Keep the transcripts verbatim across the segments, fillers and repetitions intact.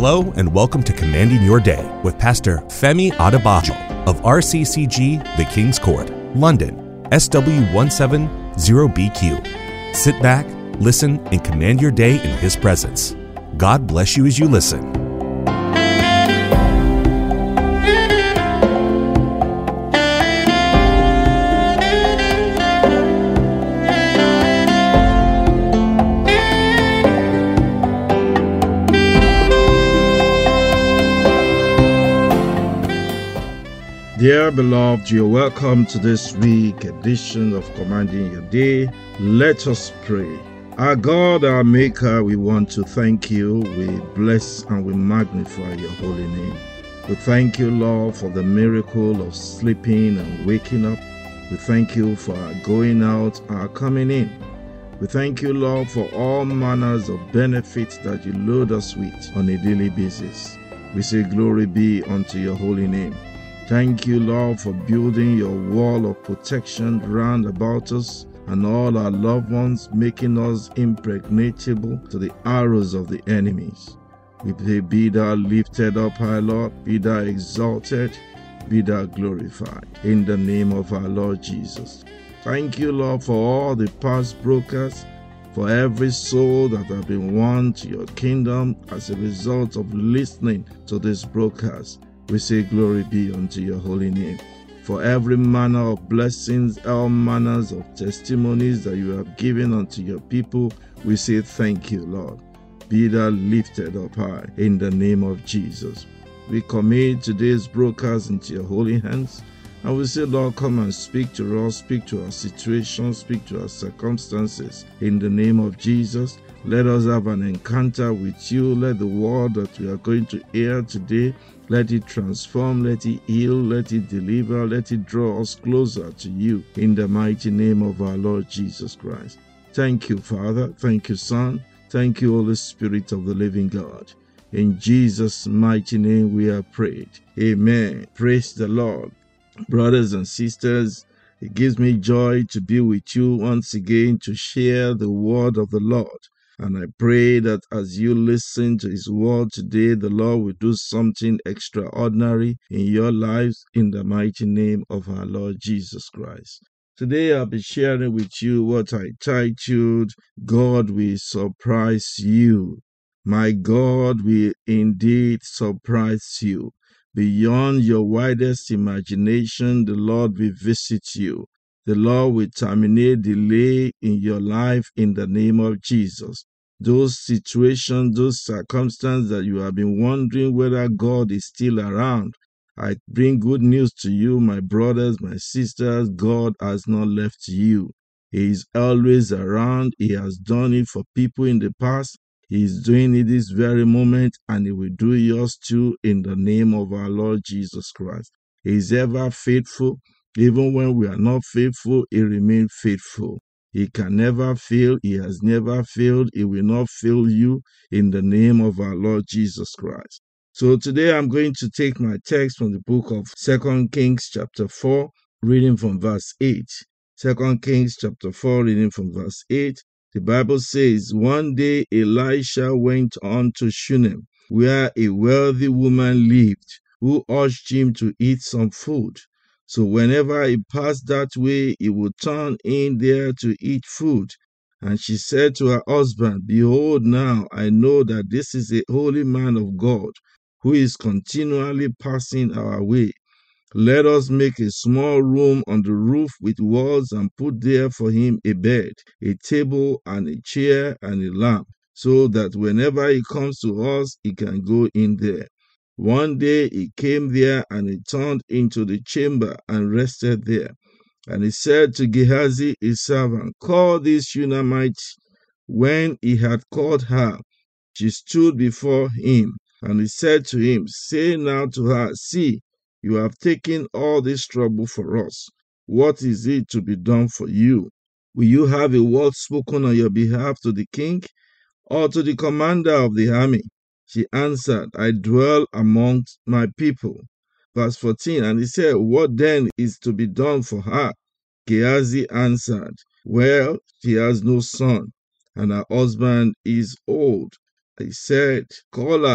Hello and welcome to Commanding Your Day with Pastor Femi Adebajo of R C C G, The King's Court, London, S W one seven zero B Q. Sit back, listen, and command your day in His presence. God bless you as you listen. Dear beloved, you're welcome to this week edition of Commanding Your Day. Let us pray. Our God, our Maker, we want to thank you. We bless and we magnify your holy name. We thank you, Lord, for the miracle of sleeping and waking up. We thank you for our going out, our coming in. We thank you, Lord, for all manners of benefits that you load us with on a daily basis. We say glory be unto your holy name. Thank you, Lord, for building your wall of protection round about us and all our loved ones, making us impregnable to the arrows of the enemies. We pray, be thou lifted up, high Lord, be thou exalted, be thou glorified, in the name of our Lord Jesus. Thank you, Lord, for all the past brokers, for every soul that have been won to your kingdom as a result of listening to this broadcast. We say glory be unto your holy name. For every manner of blessings, all manners of testimonies that you have given unto your people, we say thank you, Lord. Be thou lifted up high in the name of Jesus. We commit today's broadcast into your holy hands, and we say, Lord, come and speak to us, speak to our situation, speak to our circumstances. In the name of Jesus, let us have an encounter with you. Let the word that we are going to hear today, let it transform, let it heal, let it deliver, let it draw us closer to you in the mighty name of our Lord Jesus Christ. Thank you, Father. Thank you, Son. Thank you, Holy Spirit of the living God. In Jesus' mighty name we have prayed. Amen. Praise the Lord. Brothers and sisters, it gives me joy to be with you once again to share the word of the Lord. And I pray that as you listen to His word today, the Lord will do something extraordinary in your lives in the mighty name of our Lord Jesus Christ. Today I'll be sharing with you what I titled, God Will Surprise You. My God will indeed surprise you. Beyond your widest imagination, the Lord will visit you. The Lord will terminate delay in your life in the name of Jesus. Those situations, those circumstances that you have been wondering whether God is still around, I bring good news to you, my brothers, my sisters. God has not left you. He is always around. He has done it for people in the past. He is doing it this very moment, and He will do yours too in the name of our Lord Jesus Christ. He is ever faithful. Even when we are not faithful, He remains faithful. He can never fail. He has never failed. He will not fail you in the name of our Lord Jesus Christ. So today I'm going to take my text from the book of Second Kings chapter four, reading from verse eight. Second Kings chapter four, reading from verse eight. The Bible says, one day Elisha went on to Shunem, where a wealthy woman lived, who urged him to eat some food. So whenever he passed that way, he would turn in there to eat food. And she said to her husband, behold, now I know that this is a holy man of God, who is continually passing our way. Let us make a small room on the roof with walls and put there for him a bed, a table, and a chair, and a lamp, so that whenever he comes to us, he can go in there. One day he came there, and he turned into the chamber and rested there. And he said to Gehazi his servant, call this Shunammite. When he had called her, she stood before him. And he said to him, say now to her, see, you have taken all this trouble for us. What is it to be done for you? Will you have a word spoken on your behalf to the king or to the commander of the army? She answered, I dwell amongst my people. Verse fourteen, and he said, what then is to be done for her? Gehazi answered, well, she has no son, and her husband is old. He said, call her.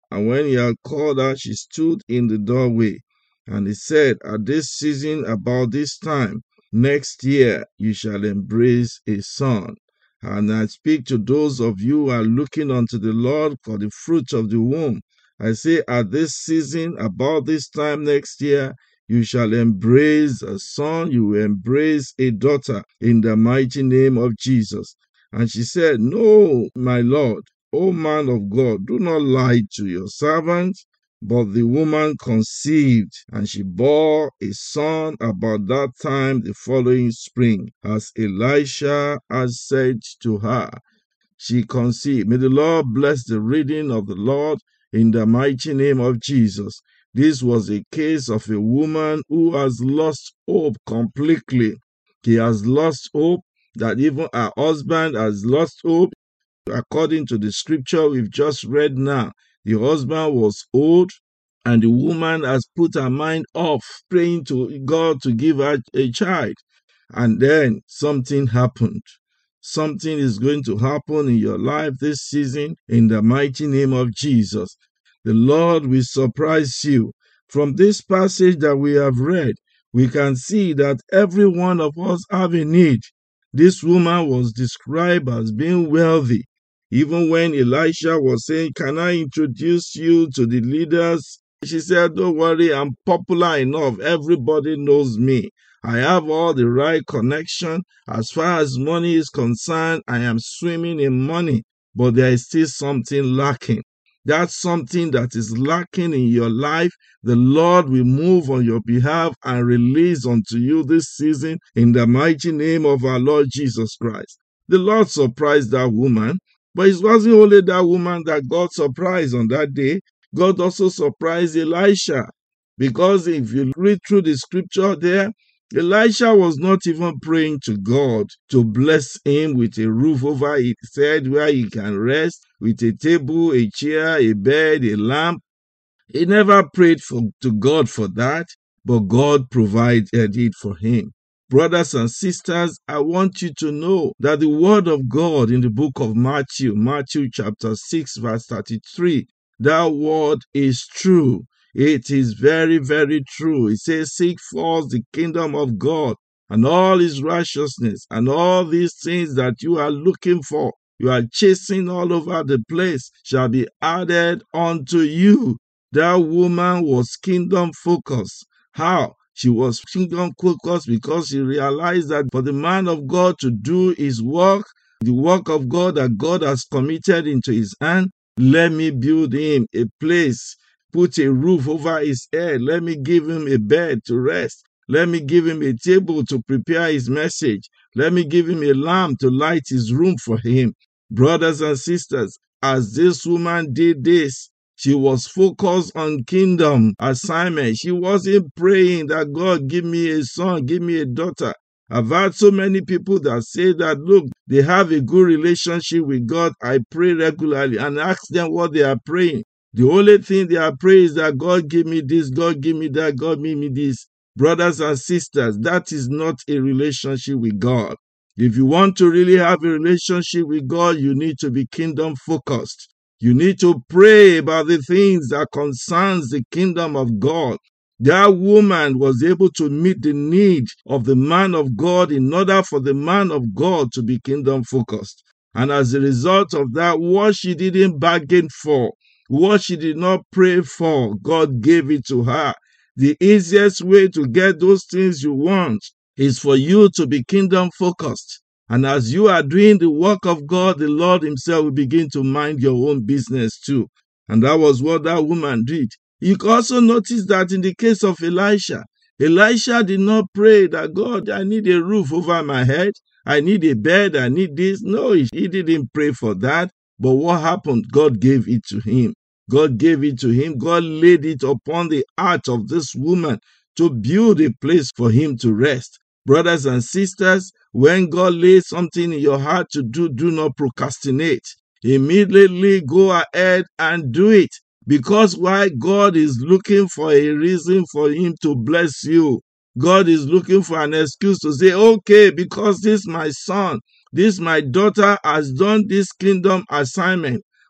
And when he had called her, she stood in the doorway. And he said, At this season, about this time, next year, you shall embrace a son. And I speak to those of you who are looking unto the Lord for the fruit of the womb. I say, at this season, about this time next year, you shall embrace a son, you will embrace a daughter in the mighty name of Jesus. And she said, No, my Lord, O man of God, do not lie to your servant. But the woman conceived, and she bore a son about that time the following spring, as Elisha had said to her. She conceived. May the Lord bless the reading of the Lord in the mighty name of Jesus. This was a case of a woman who has lost hope completely. She has lost hope, that even her husband has lost hope. According to the scripture we've just read now, the husband was old, and the woman has put her mind off praying to God to give her a child. And then something happened. Something is going to happen in your life this season in the mighty name of Jesus. The Lord will surprise you. From this passage that we have read, we can see that every one of us have a need. This woman was described as being wealthy. Even when Elisha was saying, Can I introduce you to the leaders? She said, Don't worry, I'm popular enough. Everybody knows me. I have all the right connection. As far as money is concerned, I am swimming in money. But there is still something lacking. That's something that is lacking in your life. The Lord will move on your behalf and release unto you this season in the mighty name of our Lord Jesus Christ. The Lord surprised that woman. But it wasn't only that woman that God surprised on that day. God also surprised Elisha. Because if you read through the scripture there, Elisha was not even praying to God to bless him with a roof over his head where he can rest, with a table, a chair, a bed, a lamp. He never prayed for, to God for that, but God provided it for him. Brothers and sisters, I want you to know that the word of God in the book of Matthew, Matthew chapter six, verse thirty-three, that word is true. It is very, very true. It says, Seek first the kingdom of God and all his righteousness, and all these things that you are looking for, you are chasing all over the place, shall be added unto you. That woman was kingdom focused. How? She was kingdom focused because she realized that for the man of God to do his work, the work of God that God has committed into his hand, let me build him a place, put a roof over his head. Let me give him a bed to rest. Let me give him a table to prepare his message. Let me give him a lamp to light his room for him. Brothers and sisters, as this woman did this, she was focused on kingdom assignment. She wasn't praying that God give me a son, give me a daughter. I've had so many people that say that, look, they have a good relationship with God. I pray regularly and ask them what they are praying. The only thing they are praying is that God give me this, God give me that, God give me this. Brothers and sisters, that is not a relationship with God. If you want to really have a relationship with God, you need to be kingdom focused. You need to pray about the things that concerns the kingdom of God. That woman was able to meet the need of the man of God in order for the man of God to be kingdom focused. And as a result of that, what she didn't bargain for, what she did not pray for, God gave it to her. The easiest way to get those things you want is for you to be kingdom focused. And as you are doing the work of God, the Lord himself will begin to mind your own business too. And that was what that woman did. You can also notice that in the case of Elisha, Elisha did not pray that, God, I need a roof over my head. I need a bed. I need this. No, he didn't pray for that. But what happened? God gave it to him. God gave it to him. God laid it upon the heart of this woman to build a place for him to rest. Brothers and sisters, when God lays something in your heart to do, do not procrastinate. Immediately go ahead and do it. Because why? God is looking for a reason for him to bless you. God is looking for an excuse to say, okay, because this my son, this my daughter has done this kingdom assignment.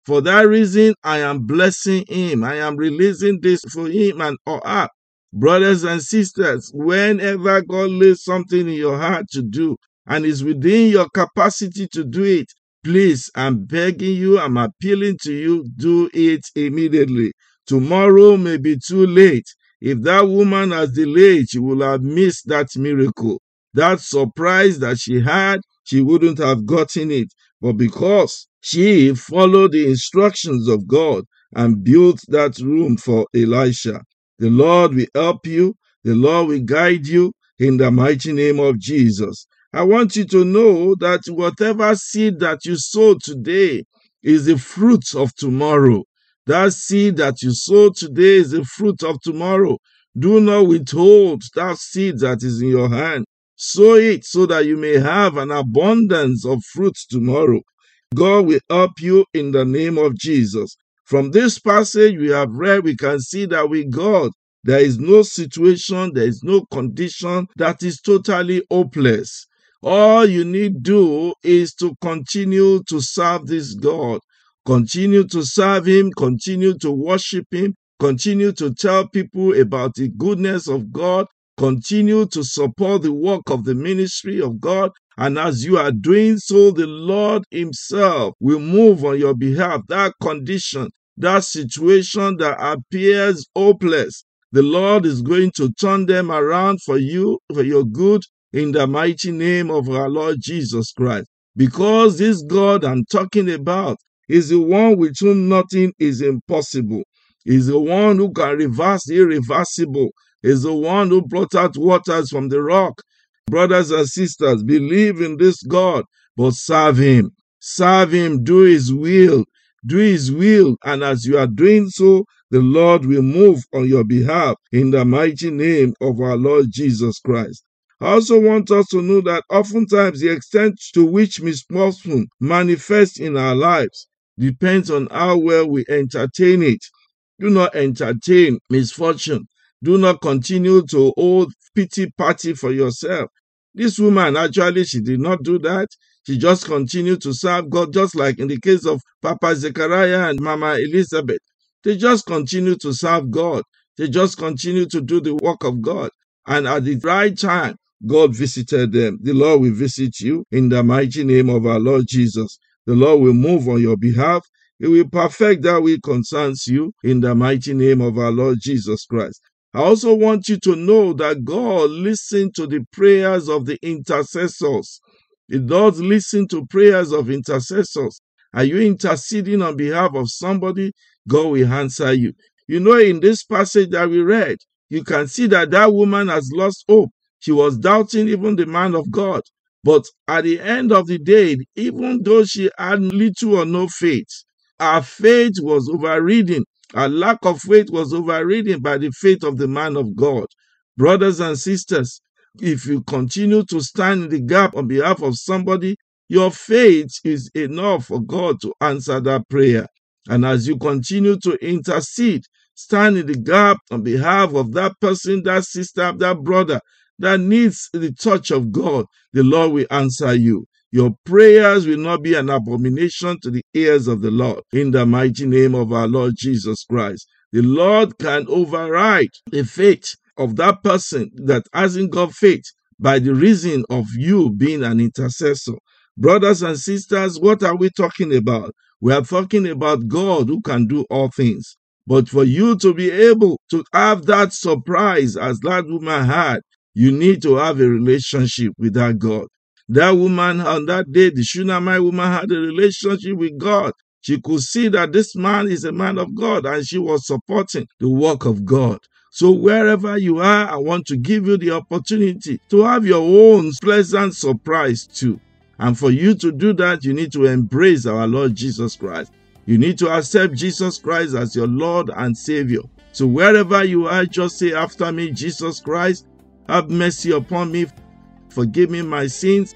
For that reason, I am blessing him. I am releasing this for him and or her. Brothers and sisters, whenever God lays something in your heart to do and is within your capacity to do it, please, I'm begging you, I'm appealing to you, do it immediately. Tomorrow may be too late. If that woman has delayed, she will have missed that miracle. That surprise that she had, she wouldn't have gotten it. But because she followed the instructions of God and built that room for Elisha, the Lord will help you. The Lord will guide you in the mighty name of Jesus. I want you to know that whatever seed that you sow today is the fruit of tomorrow. That seed that you sow today is the fruit of tomorrow. Do not withhold that seed that is in your hand. Sow it so that you may have an abundance of fruits tomorrow. God will help you in the name of Jesus. From this passage we have read, we can see that with God, there is no situation, there is no condition that is totally hopeless. All you need do is to continue to serve this God. Continue to serve him, continue to worship him, continue to tell people about the goodness of God, continue to support the work of the ministry of God. And as you are doing so, the Lord himself will move on your behalf. That condition, that situation that appears hopeless, the Lord is going to turn them around for you, for your good, in the mighty name of our Lord Jesus Christ. Because this God I'm talking about is the one with whom nothing is impossible. Is the one who can reverse the irreversible. Is the one who brought out waters from the rock. Brothers and sisters, believe in this God, but serve him. Serve him, do his will. Do his will, and as you are doing so, the Lord will move on your behalf in the mighty name of our Lord Jesus Christ. I also want us to know that oftentimes the extent to which misfortune manifests in our lives depends on how well we entertain it. Do not entertain misfortune. Do not continue to hold pity party for yourself. This woman, actually, she did not do that. She just continued to serve God, just like in the case of Papa Zechariah and Mama Elizabeth. They just continued to serve God. They just continued to do the work of God. And at the right time, God visited them. The Lord will visit you in the mighty name of our Lord Jesus. The Lord will move on your behalf. He will perfect that which concerns you in the mighty name of our Lord Jesus Christ. I also want you to know that God listens to the prayers of the intercessors. He does listen to prayers of intercessors. Are you interceding on behalf of somebody? God will answer you. You know, in this passage that we read, you can see that that woman has lost hope. She was doubting even the man of God. But at the end of the day, even though she had little or no faith, her faith was overridden. Her lack of faith was overridden by the faith of the man of God. Brothers and sisters, if you continue to stand in the gap on behalf of somebody, your faith is enough for God to answer that prayer. And as you continue to intercede, stand in the gap on behalf of that person, that sister, that brother that needs the touch of God, the Lord will answer you. Your prayers will not be an abomination to the ears of the Lord. In the mighty name of our Lord Jesus Christ, the Lord can override the faith of that person that hasn't got faith by the reason of you being an intercessor. Brothers and sisters, what are we talking about? We are talking about God who can do all things. But for you to be able to have that surprise as that woman had, you need to have a relationship with that God. That woman on that day, the Shunammite woman, had a relationship with God. She could see that this man is a man of God, and she was supporting the work of God. So wherever you are, I want to give you the opportunity to have your own pleasant surprise too. And for you to do that, you need to embrace our Lord Jesus Christ. You need to accept Jesus Christ as your Lord and Savior. So wherever you are, just say after me, Jesus Christ, have mercy upon me. Forgive me my sins.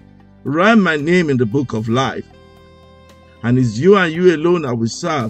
Write my name in the book of life. And it's you and you alone I will serve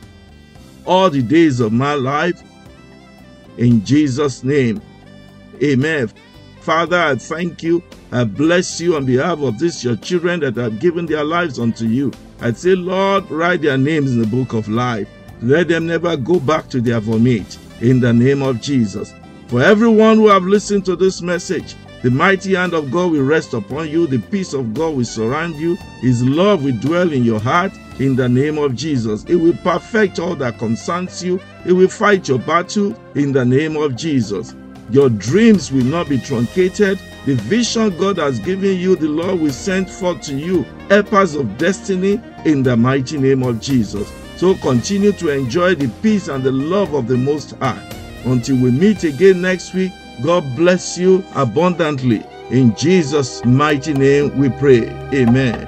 all the days of my life. In Jesus' name, amen. Father, I thank you. I bless you on behalf of these your children that have given their lives unto you. I say, Lord, write their names in the book of life. Let them never go back to their vomit, in the name of Jesus. For everyone who have listened to this message, the mighty hand of God will rest upon you. The peace of God will surround you. His love will dwell in your heart, in the name of Jesus. It will perfect all that concerns you. It will fight your battle, in the name of Jesus. Your dreams will not be truncated. The vision God has given you, the Lord will send forth to you helpers of destiny, in the mighty name of Jesus. So continue to enjoy the peace and the love of the Most High. Until we meet again next week, God bless you abundantly. In Jesus' mighty name we pray. Amen.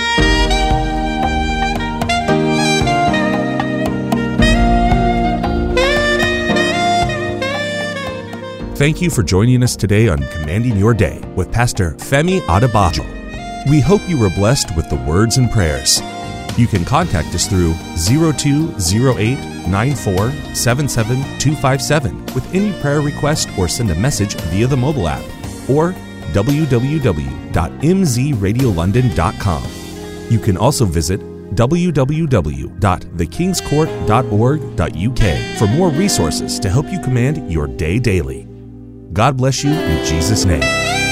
Thank you for joining us today on Commanding Your Day with Pastor Femi Adebajo. We hope you were blessed with the words and prayers. You can contact us through zero two zero eight nine four seven seven two five seven with any prayer request, or send a message via the mobile app, or w w w dot m z radio london dot com. You can also visit w w w dot the kings court dot org dot u k for more resources to help you command your day daily. God bless you in Jesus' name.